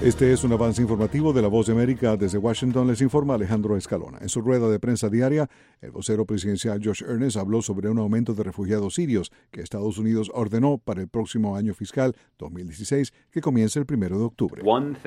Este es un avance informativo de La Voz de América. Desde Washington les informa Alejandro Escalona. En su rueda de prensa diaria, el vocero presidencial Josh Earnest habló sobre un aumento de refugiados sirios que Estados Unidos ordenó para el próximo año fiscal 2016 que comienza el 1 de octubre.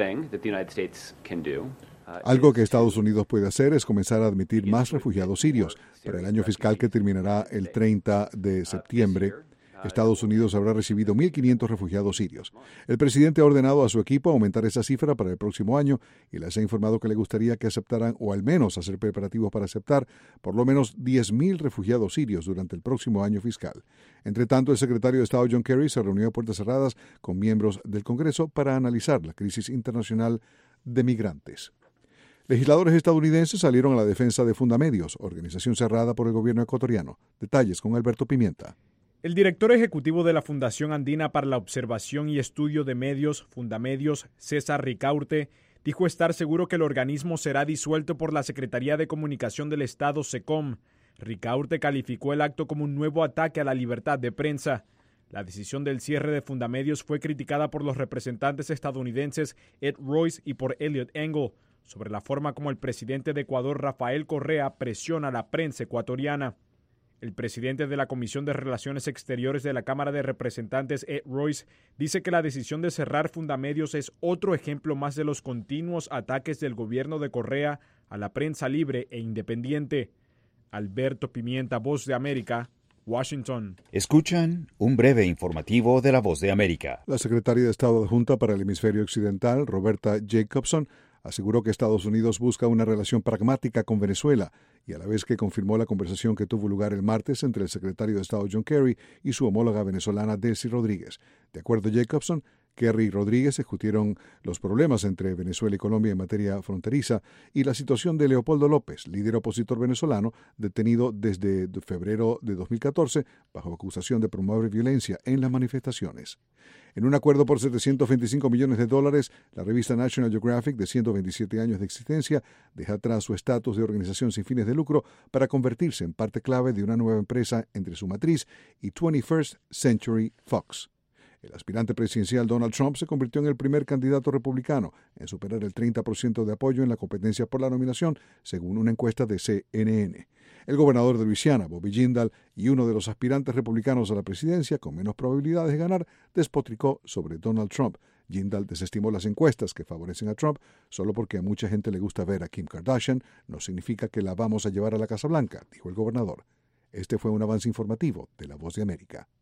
Algo que Estados Unidos puede hacer es comenzar a admitir más refugiados sirios. Para el año fiscal que terminará el 30 de septiembre, Estados Unidos habrá recibido 1.500 refugiados sirios. El presidente ha ordenado a su equipo aumentar esa cifra para el próximo año y les ha informado que le gustaría que aceptaran, o al menos hacer preparativos para aceptar, por lo menos 10.000 refugiados sirios durante el próximo año fiscal. Entre tanto, el secretario de Estado John Kerry se reunió a puertas cerradas con miembros del Congreso para analizar la crisis internacional de migrantes. Legisladores estadounidenses salieron a la defensa de Fundamedios, organización cerrada por el gobierno ecuatoriano. Detalles con Alberto Pimienta. El director ejecutivo de la Fundación Andina para la Observación y Estudio de Medios, Fundamedios, César Ricaurte, dijo estar seguro que el organismo será disuelto por la Secretaría de Comunicación del Estado, SECOM. Ricaurte calificó el acto como un nuevo ataque a la libertad de prensa. La decisión del cierre de Fundamedios fue criticada por los representantes estadounidenses Ed Royce y por Eliot Engel, sobre la forma como el presidente de Ecuador, Rafael Correa, presiona a la prensa ecuatoriana. El presidente de la Comisión de Relaciones Exteriores de la Cámara de Representantes, Ed Royce, dice que la decisión de cerrar Fundamedios es otro ejemplo más de los continuos ataques del gobierno de Correa a la prensa libre e independiente. Alberto Pimienta, Voz de América, Washington. Escuchan un breve informativo de La Voz de América. La secretaria de Estado adjunta para el hemisferio occidental, Roberta Jacobson, aseguró que Estados Unidos busca una relación pragmática con Venezuela y a la vez que confirmó la conversación que tuvo lugar el martes entre el secretario de Estado John Kerry y su homóloga venezolana Delcy Rodríguez. De acuerdo a Jacobson, Kerry y Rodríguez discutieron los problemas entre Venezuela y Colombia en materia fronteriza y la situación de Leopoldo López, líder opositor venezolano, detenido desde febrero de 2014 bajo acusación de promover violencia en las manifestaciones. En un acuerdo por $725 millones, la revista National Geographic, de 127 años de existencia, deja atrás su estatus de organización sin fines de lucro para convertirse en parte clave de una nueva empresa entre su matriz y 21st Century Fox. El aspirante presidencial Donald Trump se convirtió en el primer candidato republicano en superar el 30% de apoyo en la competencia por la nominación, según una encuesta de CNN. El gobernador de Luisiana, Bobby Jindal, y uno de los aspirantes republicanos a la presidencia con menos probabilidades de ganar, despotricó sobre Donald Trump. Jindal desestimó las encuestas que favorecen a Trump solo porque a mucha gente le gusta ver a Kim Kardashian. No significa que la vamos a llevar a la Casa Blanca, dijo el gobernador. Este fue un avance informativo de La Voz de América.